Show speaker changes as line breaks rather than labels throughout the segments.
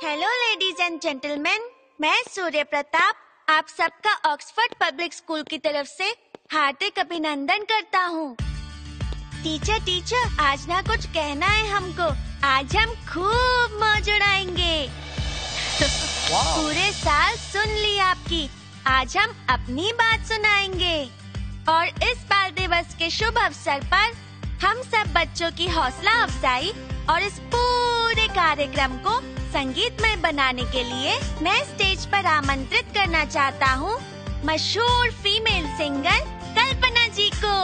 Hello ladies and gentleman, मैं सूर्य प्रताप आप सबका ऑक्सफोर्ड पब्लिक स्कूल की तरफ से हार्दिक अभिनंदन करता हूँ। टीचर आज ना कुछ कहना है हमको। आज हम खूब मौज उड़ाएंगे। पूरे साल सुन ली आपकी, आज हम अपनी बात सुनाएंगे। और इस बाल दिवस के शुभ अवसर पर हम सब बच्चों की हौसला अफजाई और इस पूरे कार्यक्रम को संगीतमय बनाने के लिए मैं स्टेज पर आमंत्रित करना चाहता हूँ मशहूर फीमेल सिंगर कल्पना जी को।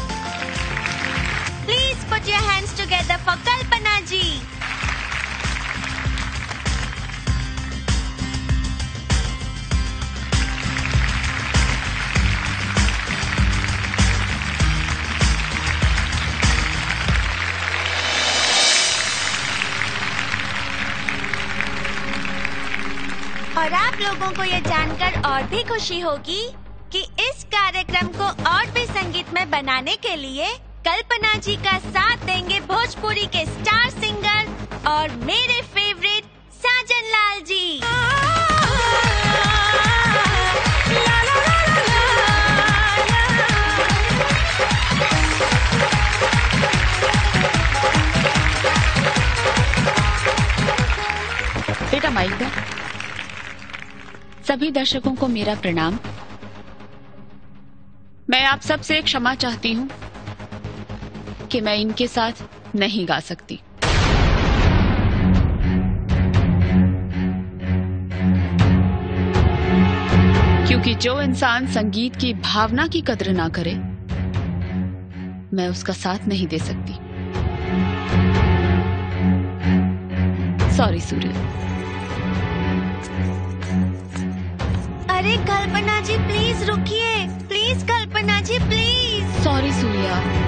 Please put your hands together for Kalpana ji. और आप लोगों को ये जानकर और भी खुशी होगी कि इस कार्यक्रम को और भी संगीतमय बनाने के लिए कल्पना जी का साथ देंगे भोजपुरी के स्टार सिंगर और मेरे फेवरेट साजन लाल जी।
बेटा माइक दो। सभी दर्शकों को मेरा प्रणाम। मैं आप सबसे क्षमा चाहती हूँ कि मैं इनके साथ नहीं गा सकती। क्योंकि जो इंसान संगीत की भावना की कद्र ना करे, मैं उसका साथ नहीं दे सकती। सॉरी सूर्य।
अरे कल्पना जी प्लीज रुकिए, प्लीज कल्पना जी प्लीज।
सॉरी सूर्या।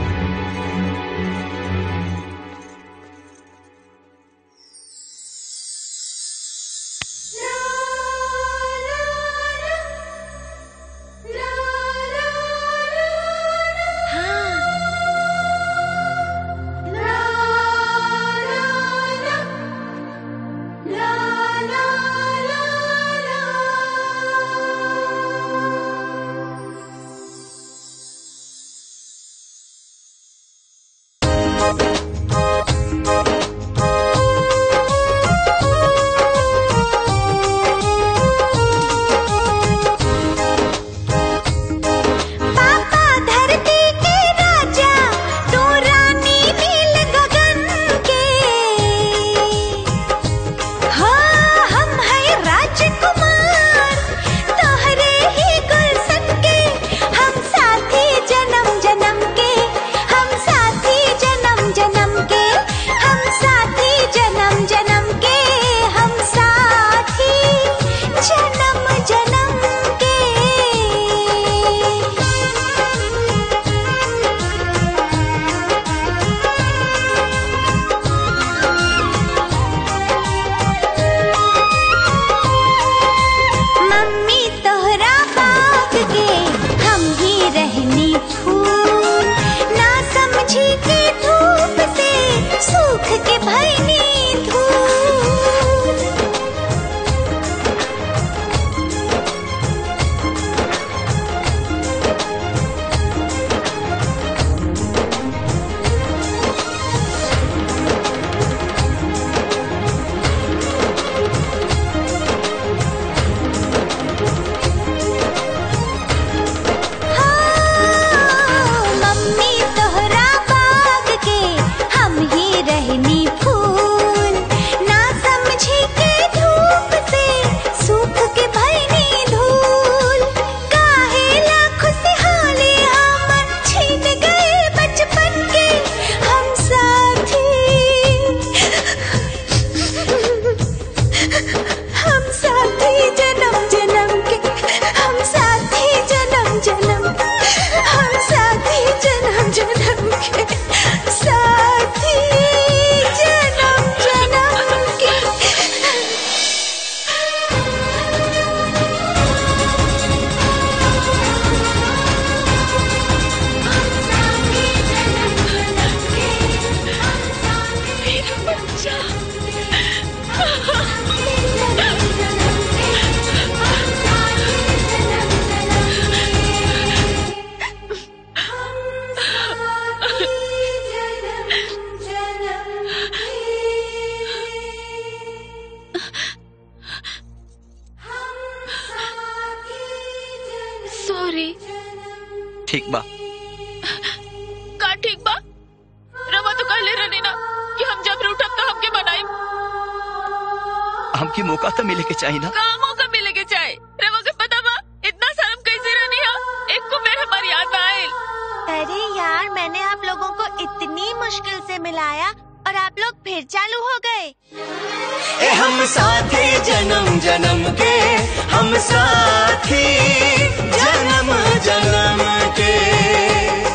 ठीक बा।
का ठीक बा? रवा तो कहले रहनी ना कि हम जब रूठब तो हमके बनाई।
हमके मौका तो मिले के चाहिए ना।
का मौका मिले के चाहे? रवा के पता बा इतना शर्म कैसे रहनी है? एक को मेरे हमारी याद में आए।
अरे यार, मैंने आप लोगों को इतनी मुश्किल से मिलाया और आप लोग फिर चालू हो गए।
हम साथी जन्म जन्म के, हम साथी जन्म जन्म के।